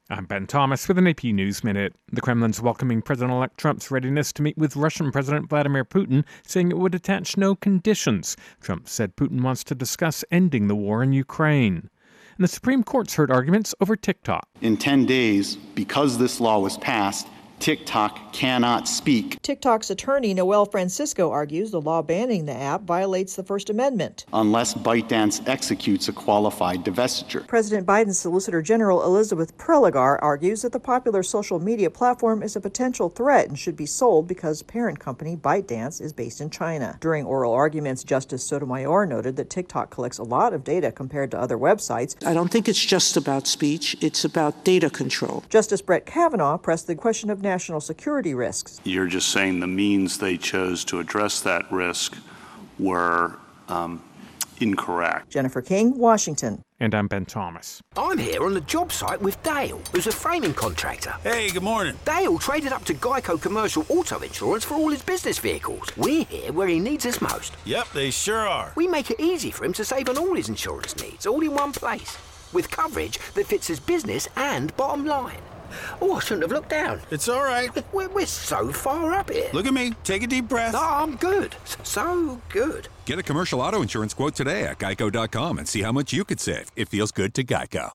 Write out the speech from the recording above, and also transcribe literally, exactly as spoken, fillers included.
I'm Ben Thomas with an A P News Minute. The Kremlin's welcoming President-elect Trump's readiness to meet with Russian President Vladimir Putin, saying it would attach no conditions. Trump said Putin wants to discuss ending the war in Ukraine. And the Supreme Court's heard arguments over TikTok. In ten days, because this law was passed, TikTok cannot speak. TikTok's attorney, Noel Francisco, argues the law banning the app violates the First Amendment. Unless ByteDance executes a qualified divestiture. President Biden's Solicitor General Elizabeth Prelogar argues that the popular social media platform is a potential threat and should be sold because parent company ByteDance is based in China. During oral arguments, Justice Sotomayor noted that TikTok collects a lot of data compared to other websites. I don't think it's just about speech, it's about data control. Justice Brett Kavanaugh pressed the question of national security risks. You're just saying the means they chose to address that risk were um, incorrect. Jennifer King, Washington. And I'm Ben Thomas. I'm here on the job site with Dale, who's a framing contractor. Hey, good morning. Dale traded up to Geico Commercial Auto Insurance for all his business vehicles. We're here where he needs us most. Yep, they sure are. We make it easy for him to save on all his insurance needs, all in one place, with coverage that fits his business and bottom line. Oh, I shouldn't have looked down. It's all right. We're, we're so far up here. Look at me. Take a deep breath. No, I'm good. So good. Get a commercial auto insurance quote today at geico dot com and see how much you could save. It feels good to Geico.